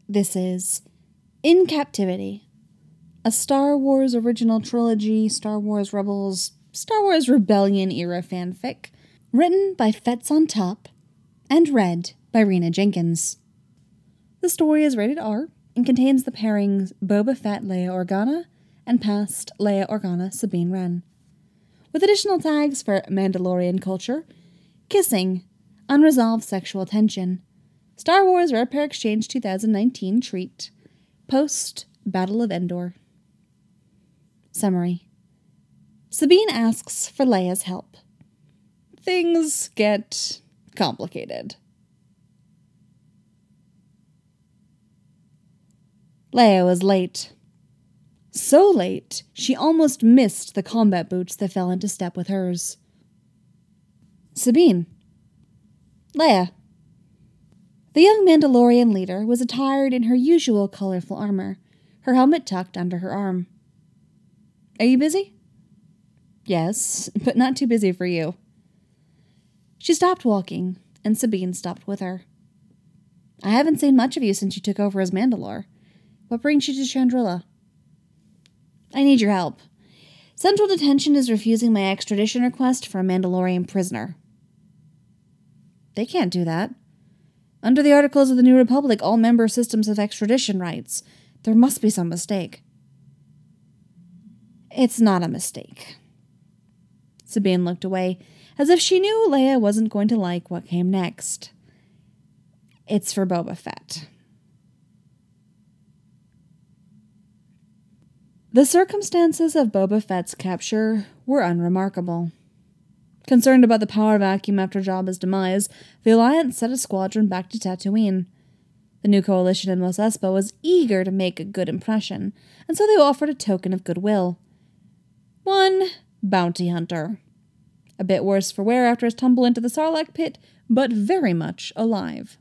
This is In Captivity, a Star Wars original trilogy, Star Wars Rebels, Star Wars Rebellion era fanfic, written by Fets on Top and read by Rena Jenkins. The story is rated R and contains the pairings Boba Fett Leia Organa and past Leia Organa Sabine Wren, with additional tags for Mandalorian culture, kissing, unresolved sexual tension, Star Wars Rare Pair Exchange 2019 treat, post Battle of Endor. Summary. Sabine asks for Leia's help. Things get complicated. Leia was late. So late, she almost missed the combat boots that fell into step with hers. Sabine. Leia. The young Mandalorian leader was attired in her usual colorful armor, her helmet tucked under her arm. Are you busy? Yes, but not too busy for you. She stopped walking, and Sabine stopped with her. I haven't seen much of you since you took over as Mandalore. What brings you to Chandrila? I need your help. Central Detention is refusing my extradition request for a Mandalorian prisoner. They can't do that. Under the Articles of the New Republic, all member systems have extradition rights. There must be some mistake. It's not a mistake. Sabine looked away, as if she knew Leia wasn't going to like what came next. It's for Boba Fett. The circumstances of Boba Fett's capture were unremarkable. Concerned about the power vacuum after Jabba's demise, the Alliance sent a squadron back to Tatooine. The new coalition in Mos Espa was eager to make a good impression, and so they offered a token of goodwill. One bounty hunter. A bit worse for wear after his tumble into the Sarlacc pit, but very much alive.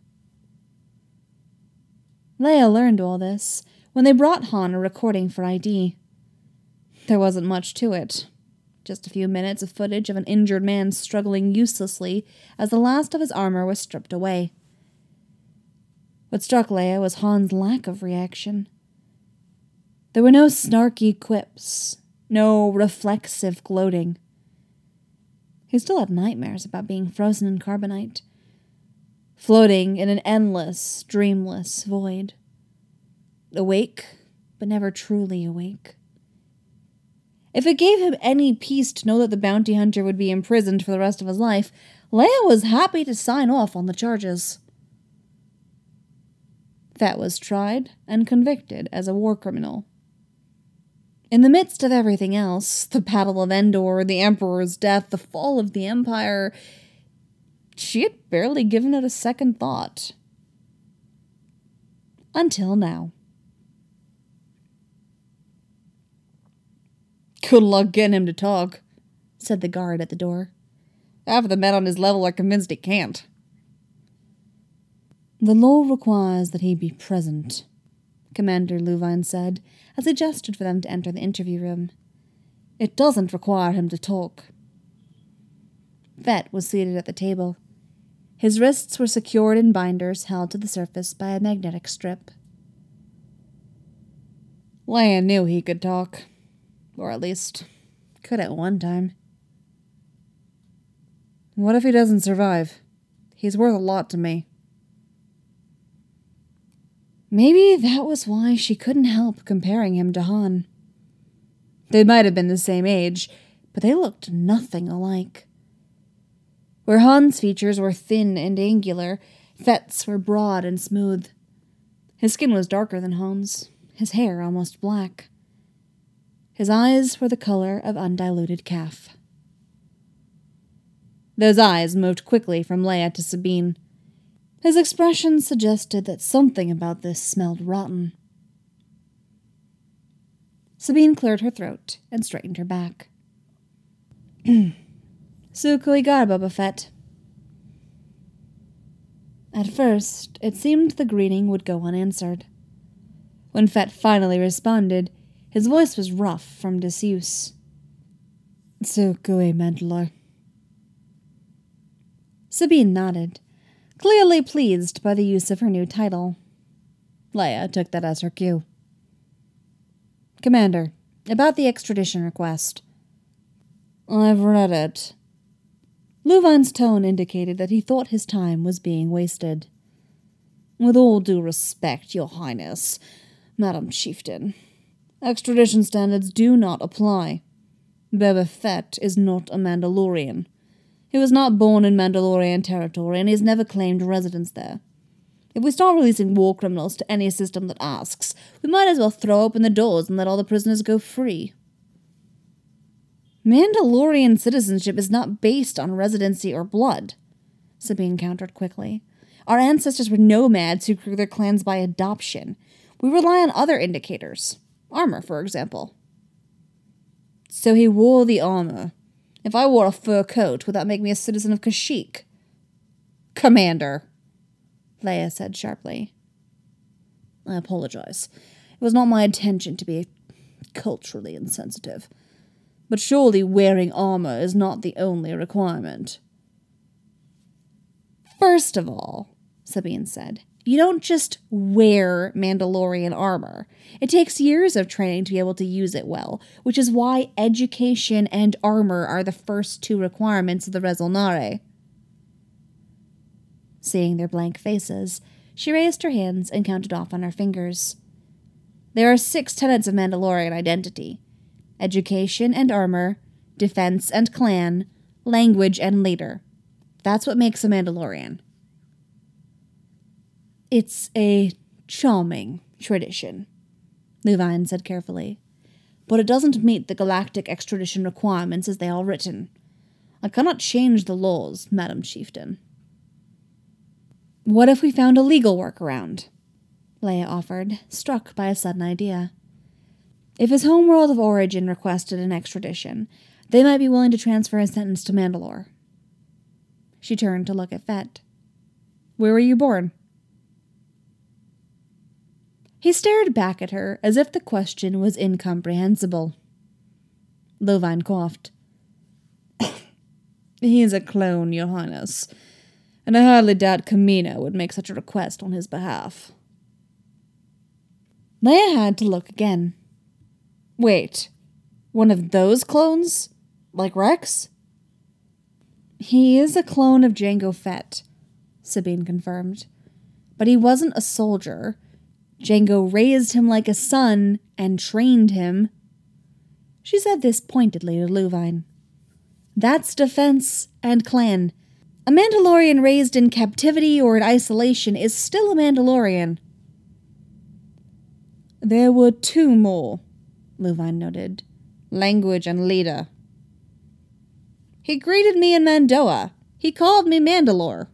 Leia learned all this when they brought Han a recording for ID. There wasn't much to it. Just a few minutes of footage of an injured man struggling uselessly as the last of his armor was stripped away. What struck Leia was Han's lack of reaction. There were no snarky quips, no reflexive gloating. He still had nightmares about being frozen in carbonite, floating in an endless, dreamless void. Awake, but never truly awake. If it gave him any peace to know that the bounty hunter would be imprisoned for the rest of his life, Leia was happy to sign off on the charges. Fett was tried and convicted as a war criminal. In the midst of everything else, the Battle of Endor, the Emperor's death, the fall of the Empire, she had barely given it a second thought. Until now. Good luck getting him to talk, said the guard at the door. Half of the men on his level are convinced he can't. The law requires that he be present, Commander Luvine said, as he gestured for them to enter the interview room. It doesn't require him to talk. Fett was seated at the table. His wrists were secured in binders held to the surface by a magnetic strip. Leia knew he could talk. Or at least, could at one time. What if he doesn't survive? He's worth a lot to me. Maybe that was why she couldn't help comparing him to Han. They might have been the same age, but they looked nothing alike. Where Han's features were thin and angular, Fett's were broad and smooth. His skin was darker than Han's, his hair almost black. His eyes were the color of undiluted calf. Those eyes moved quickly from Leia to Sabine. His expression suggested that something about this smelled rotten. Sabine cleared her throat and straightened her back. Sukuigar, Boba Fett. At first, it seemed the greeting would go unanswered. When Fett finally responded, his voice was rough from disuse. Sukui, Mandalore. Sabine nodded, clearly pleased by the use of her new title. Leia took that as her cue. Commander, about the extradition request. I've read it. Luvine's tone indicated that he thought his time was being wasted. With all due respect, Your Highness, Madam Chieftain, extradition standards do not apply. Boba Fett is not a Mandalorian. He was not born in Mandalorian territory, and he has never claimed residence there. If we start releasing war criminals to any system that asks, we might as well throw open the doors and let all the prisoners go free. Mandalorian citizenship is not based on residency or blood, Sabine countered quickly. Our ancestors were nomads who grew their clans by adoption. We rely on other indicators. Armor, for example. So he wore the armor. If I wore a fur coat, would that make me a citizen of Kashyyyk? Commander, Leia said sharply. I apologize. It was not my intention to be culturally insensitive. But surely wearing armor is not the only requirement. First of all, Sabine said, you don't just wear Mandalorian armor. It takes years of training to be able to use it well, which is why education and armor are the first two requirements of the Rezulnare. Seeing their blank faces, she raised her hands and counted off on her fingers. There are 6 tenets of Mandalorian identity: education and armor, defense and clan, language and leader. That's what makes a Mandalorian. It's a charming tradition, Luvine said carefully, but it doesn't meet the galactic extradition requirements as they are written. I cannot change the laws, Madam Chieftain. What if we found a legal workaround? Leia offered, struck by a sudden idea. If his homeworld of origin requested an extradition, they might be willing to transfer his sentence to Mandalore. She turned to look at Fett. Where were you born? He stared back at her as if the question was incomprehensible. Luvine coughed. He is a clone, Your Highness, and I hardly doubt Kamino would make such a request on his behalf. Leia had to look again. Wait, one of those clones? Like Rex? He is a clone of Jango Fett, Sabine confirmed. But he wasn't a soldier. Jango raised him like a son and trained him. She said this pointedly to Luvine. That's defense and clan. A Mandalorian raised in captivity or in isolation is still a Mandalorian. There were 2 more, Luvine noted. Language and leader. He greeted me in Mandoa. He called me Mandalore.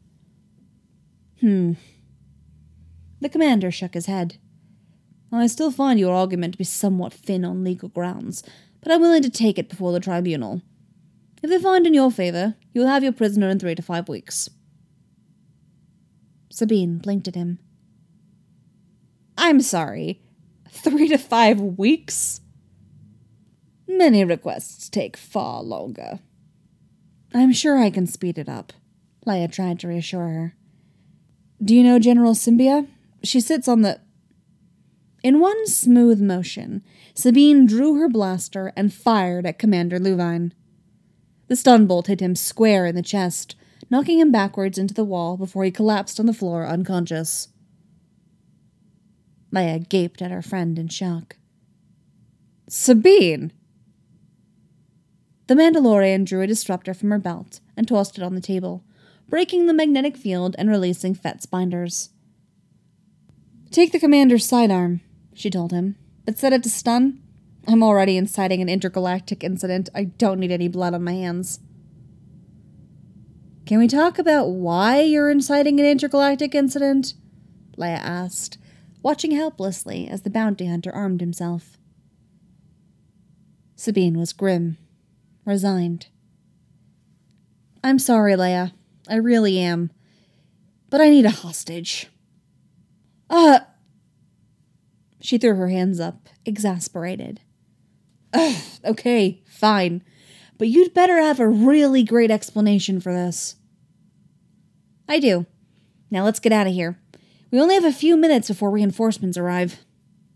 The commander shook his head. I still find your argument to be somewhat thin on legal grounds, but I'm willing to take it before the tribunal. If they find in your favor, you'll have your prisoner in 3 to 5 weeks. Sabine blinked at him. I'm sorry. 3 to 5 weeks? Many requests take far longer. I'm sure I can speed it up, Leia tried to reassure her. Do you know General Symbia? She sits on the... In one smooth motion, Sabine drew her blaster and fired at Commander Luvine. The stun bolt hit him square in the chest, knocking him backwards into the wall before he collapsed on the floor unconscious. Leia gaped at her friend in shock. Sabine! The Mandalorian drew a disruptor from her belt and tossed it on the table, breaking the magnetic field and releasing Fett's binders. Take the commander's sidearm, she told him, but set it to stun. I'm already inciting an intergalactic incident. I don't need any blood on my hands. Can we talk about why you're inciting an intergalactic incident? Leia asked, watching helplessly as the bounty hunter armed himself. Sabine was grim, resigned. I'm sorry, Leia. I really am. But I need a hostage. She threw her hands up, exasperated. Okay, fine. But you'd better have a really great explanation for this. I do. Now let's get out of here. We only have a few minutes before reinforcements arrive.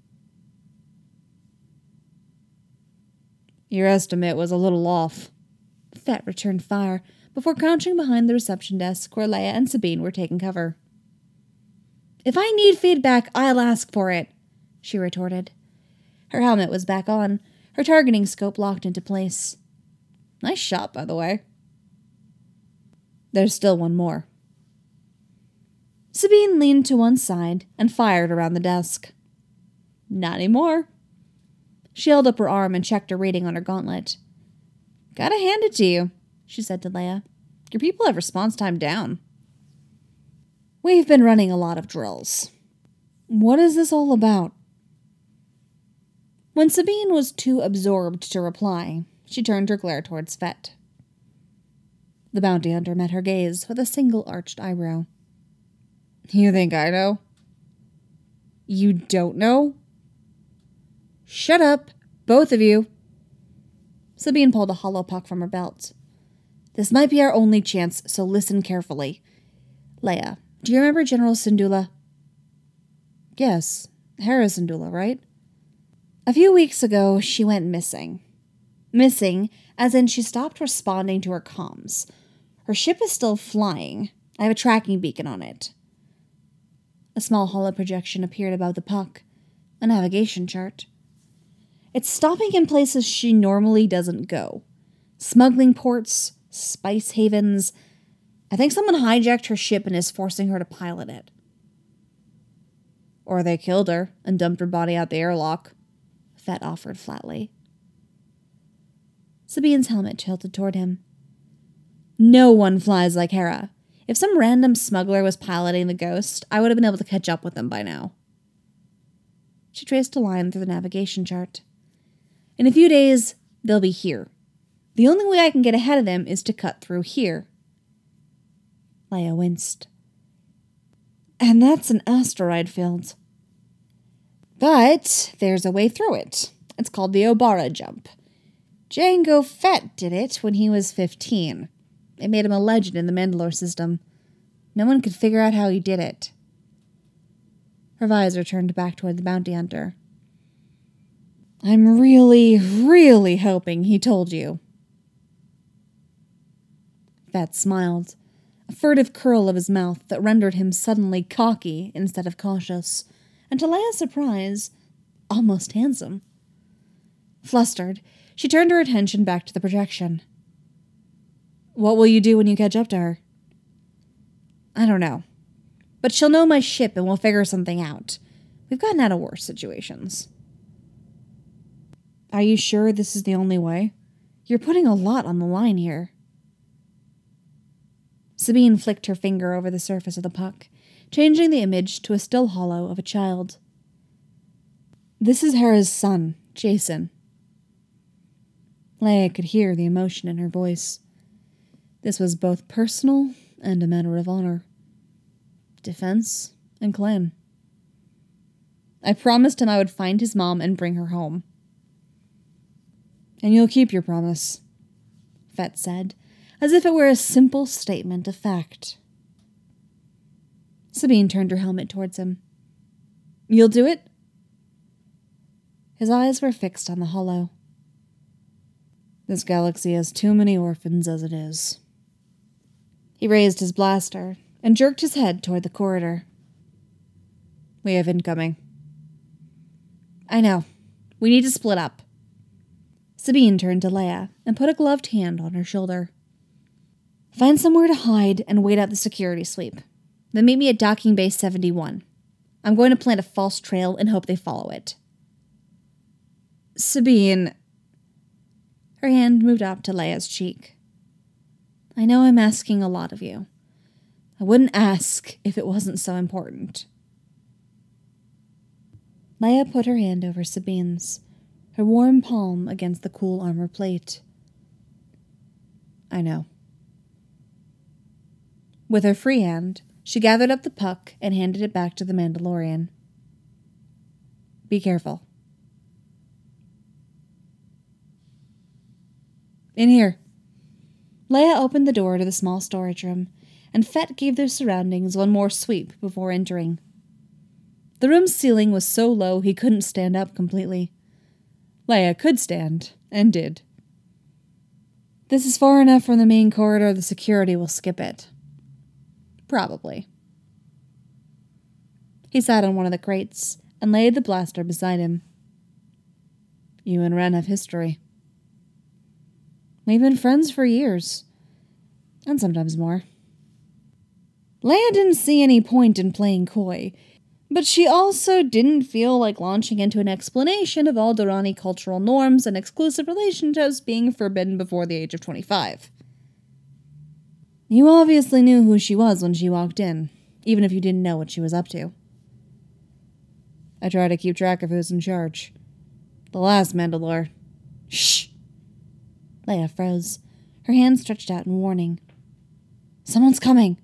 Your estimate was a little off. Fett returned fire before crouching behind the reception desk where Leia and Sabine were taking cover. If I need feedback, I'll ask for it, she retorted. Her helmet was back on, her targeting scope locked into place. Nice shot, by the way. There's still one more. Sabine leaned to one side and fired around the desk. Not anymore. She held up her arm and checked her rating on her gauntlet. Gotta hand it to you, she said to Leia. Your people have response time down. We've been running a lot of drills. What is this all about? When Sabine was too absorbed to reply, she turned her glare towards Fett. The bounty hunter met her gaze with a single arched eyebrow. You think I know? You don't know? Shut up, both of you. Sabine pulled a hollow puck from her belt. This might be our only chance, so listen carefully. Leia, do you remember General Syndulla? Yes, Hera Syndulla, right? A few weeks ago, she went missing. Missing, as in she stopped responding to her comms. Her ship is still flying. I have a tracking beacon on it. A small hollow projection appeared above the puck. A navigation chart. It's stopping in places she normally doesn't go. Smuggling ports, spice havens. I think someone hijacked her ship and is forcing her to pilot it. Or they killed her and dumped her body out the airlock, Fett offered flatly. Sabine's helmet tilted toward him. No one flies like Hera. If some random smuggler was piloting the Ghost, I would have been able to catch up with them by now. She traced a line through the navigation chart. In a few days, they'll be here. The only way I can get ahead of them is to cut through here. Leia winced. And that's an asteroid field. But there's a way through it. It's called the Obara jump. Jango Fett did it when he was 15. It made him a legend in the Mandalore system. No one could figure out how he did it. Her visor turned back toward the bounty hunter. I'm really, really hoping he told you. Fett smiled, a furtive curl of his mouth that rendered him suddenly cocky instead of cautious, and to Leia's surprise, almost handsome. Flustered, she turned her attention back to the projection. What will you do when you catch up to her? I don't know. But she'll know my ship and we'll figure something out. We've gotten out of worse situations. Are you sure this is the only way? You're putting a lot on the line here. Sabine flicked her finger over the surface of the puck, changing the image to a still hollow of a child. This is Hera's son, Jason. Leia could hear the emotion in her voice. This was both personal and a matter of honor. Defense and claim. I promised him I would find his mom and bring her home. And you'll keep your promise, Fett said, as if it were a simple statement of fact. Sabine turned her helmet towards him. You'll do it? His eyes were fixed on the hollow. This galaxy has too many orphans as it is. He raised his blaster and jerked his head toward the corridor. We have incoming. I know. We need to split up. Sabine turned to Leia and put a gloved hand on her shoulder. Find somewhere to hide and wait out the security sweep. Then meet me at Docking Bay 71. I'm going to plant a false trail and hope they follow it. Sabine. Her hand moved up to Leia's cheek. I know I'm asking a lot of you. I wouldn't ask if it wasn't so important. Leia put her hand over Sabine's, her warm palm against the cool armor plate. I know. With her free hand, she gathered up the puck and handed it back to the Mandalorian. Be careful. In here. Leia opened the door to the small storage room, and Fett gave their surroundings one more sweep before entering. The room's ceiling was so low he couldn't stand up completely. Leia could stand, and did. This is far enough from the main corridor, the security will skip it. Probably. He sat on one of the crates and laid the blaster beside him. You and Ren have history. We've been friends for years, and sometimes more. Leia didn't see any point in playing coy, but she also didn't feel like launching into an explanation of Alderaani cultural norms and exclusive relationships being forbidden before the age of 25. You obviously knew who she was when she walked in, even if you didn't know what she was up to. I try to keep track of who's in charge. The last Mandalore. Shh! Leia froze, her hand stretched out in warning. Someone's coming!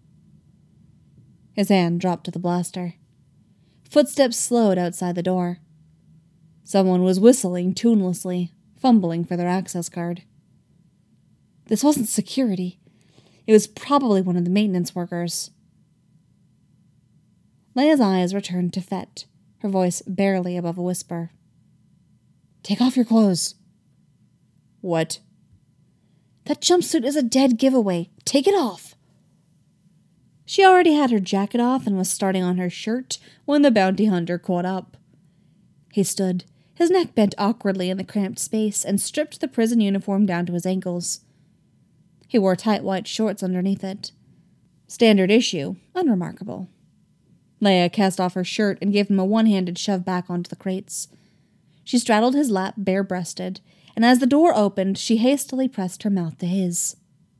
His hand dropped to the blaster. Footsteps slowed outside the door. Someone was whistling tunelessly, fumbling for their access card. This wasn't security. It was probably one of the maintenance workers. Leia's eyes returned to Fett, her voice barely above a whisper. Take off your clothes. What? That jumpsuit is a dead giveaway. Take it off. She already had her jacket off and was starting on her shirt when the bounty hunter caught up. He stood, his neck bent awkwardly in the cramped space, and stripped the prison uniform down to his ankles. He wore tight white shorts underneath it. Standard issue, unremarkable. Leia cast off her shirt and gave him a one-handed shove back onto the crates. She straddled his lap bare-breasted, and as the door opened, she hastily pressed her mouth to his.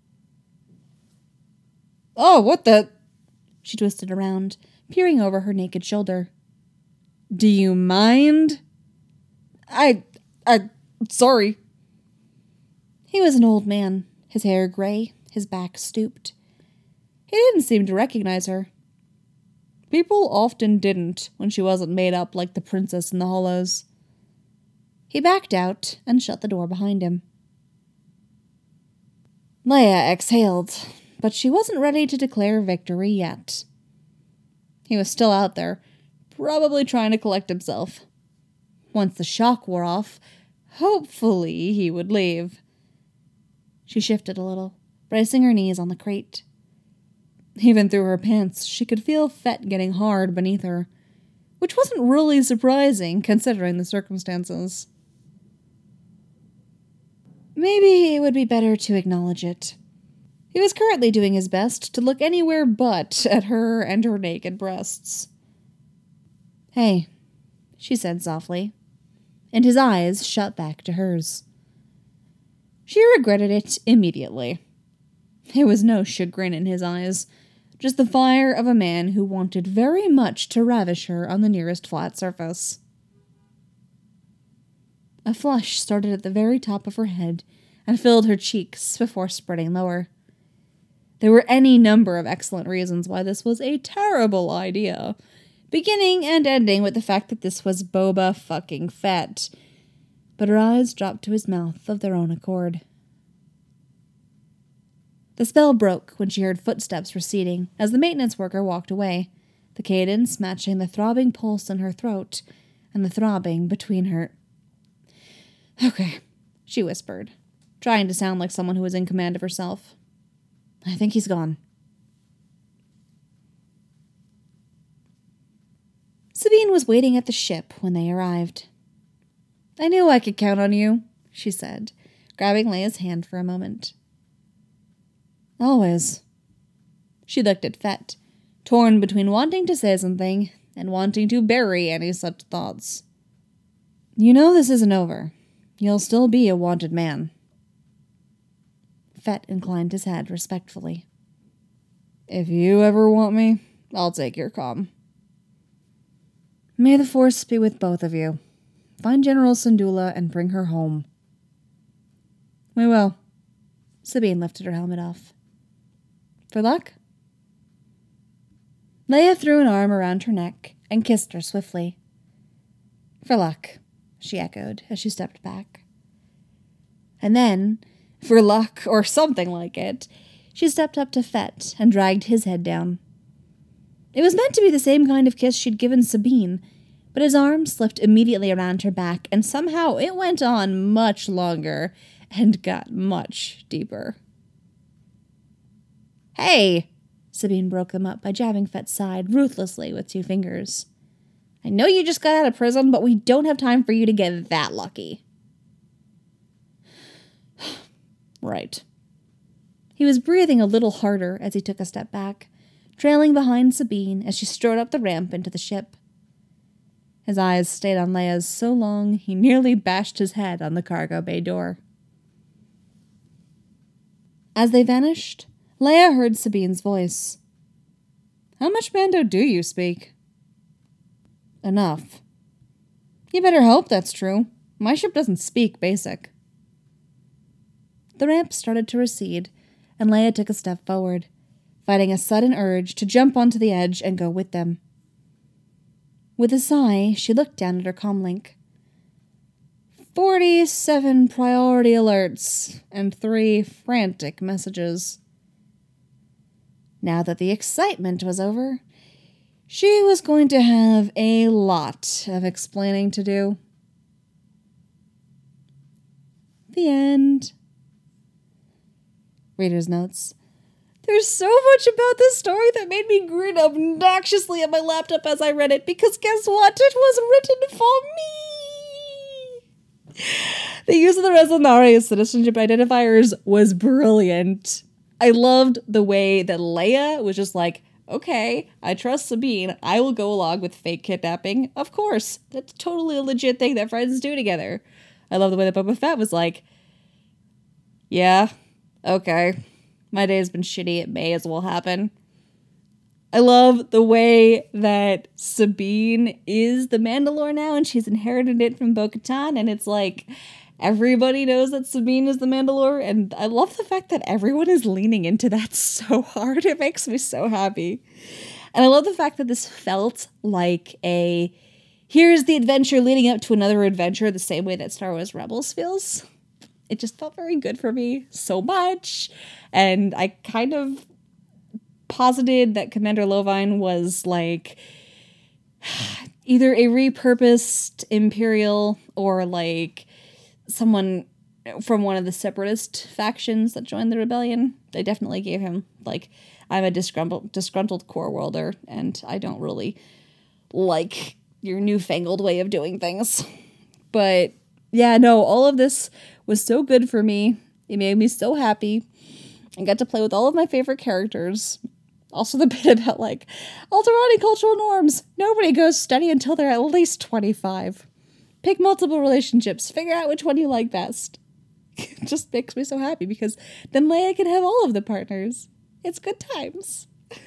Oh, what the... She twisted around, peering over her naked shoulder. Do you mind? Sorry. He was an old man, his hair gray, his back stooped. He didn't seem to recognize her. People often didn't when she wasn't made up like the princess in the Hollows. He backed out and shut the door behind him. Leia exhaled, but she wasn't ready to declare victory yet. He was still out there, probably trying to collect himself. Once the shock wore off, hopefully he would leave. She shifted a little, bracing her knees on the crate. Even through her pants, she could feel Fett getting hard beneath her, which wasn't really surprising considering the circumstances. Maybe it would be better to acknowledge it. He was currently doing his best to look anywhere but at her and her naked breasts. Hey, she said softly, and his eyes shut back to hers. She regretted it immediately. There was no chagrin in his eyes, just the fire of a man who wanted very much to ravish her on the nearest flat surface. A flush started at the very top of her head and filled her cheeks before spreading lower. There were any number of excellent reasons why this was a terrible idea, beginning and ending with the fact that this was Boba fucking Fett. But her eyes dropped to his mouth of their own accord. The spell broke when she heard footsteps receding as the maintenance worker walked away, the cadence matching the throbbing pulse in her throat and the throbbing between her... Okay, she whispered, trying to sound like someone who was in command of herself. I think he's gone. Sabine was waiting at the ship when they arrived. I knew I could count on you, she said, grabbing Leia's hand for a moment. Always. She looked at Fett, torn between wanting to say something and wanting to bury any such thoughts. You know this isn't over. You'll still be a wanted man. Fett inclined his head respectfully. If you ever want me, I'll take your comm. May the Force be with both of you. Find General Syndulla and bring her home. We will. Sabine lifted her helmet off. For luck? Leia threw an arm around her neck and kissed her swiftly. For luck, she echoed as she stepped back. And then, for luck or something like it, she stepped up to Fett and dragged his head down. It was meant to be the same kind of kiss she'd given Sabine, but his arm slipped immediately around her back, and somehow it went on much longer and got much deeper. "Hey!" Sabine broke them up by jabbing Fett's side ruthlessly with 2 fingers. "I know you just got out of prison, but we don't have time for you to get that lucky." Right. He was breathing a little harder as he took a step back, trailing behind Sabine as she strode up the ramp into the ship. His eyes stayed on Leia's so long he nearly bashed his head on the cargo bay door. As they vanished, Leia heard Sabine's voice. "How much Mando do you speak?" "Enough." "You better hope that's true. My ship doesn't speak basic." The ramp started to recede, and Leia took a step forward, fighting a sudden urge to jump onto the edge and go with them. With a sigh, she looked down at her comlink. 47 priority alerts and 3 frantic messages. Now that the excitement was over, she was going to have a lot of explaining to do. The end. Reader's notes. There's so much about this story that made me grin obnoxiously at my laptop as I read it, because guess what? It was written for me! The use of the Resolnari as citizenship identifiers was brilliant. I loved the way that Leia was just like, okay, I trust Sabine. I will go along with fake kidnapping. Of course. That's totally a legit thing that friends do together. I love the way that Boba Fett was like, yeah, okay. My day has been shitty. It may as well happen. I love the way that Sabine is the Mandalore now, and she's inherited it from Bo-Katan, and it's like everybody knows that Sabine is the Mandalore, and I love the fact that everyone is leaning into that so hard. It makes me so happy. And I love the fact that this felt like a here's the adventure leading up to another adventure, the same way that Star Wars Rebels feels. It just felt very good for me so much. And I kind of posited that Commander Lovine was like either a repurposed Imperial or like someone from one of the separatist factions that joined the rebellion. They definitely gave him like, I'm a disgruntled core worlder and I don't really like your newfangled way of doing things. But yeah, no, all of this was so good for me. It made me so happy. I got to play with all of my favorite characters. Also the bit about like Alterani cultural norms. Nobody goes steady until they're at least 25. Pick multiple relationships. Figure out which one you like best. It just makes me so happy because then Leia can have all of the partners. It's good times.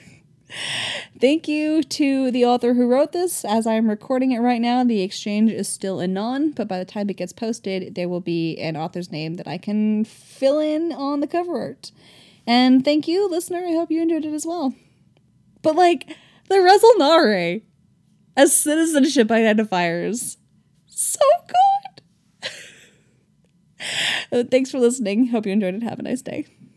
Thank you to the author who wrote this. As I'm recording it right now, the exchange is still anon, but by the time it gets posted, there will be an author's name that I can fill in on the cover art. And thank you, listener. I hope you enjoyed it as well. But like, the Resolnari as citizenship identifiers. So good! Thanks for listening. Hope you enjoyed it. Have a nice day.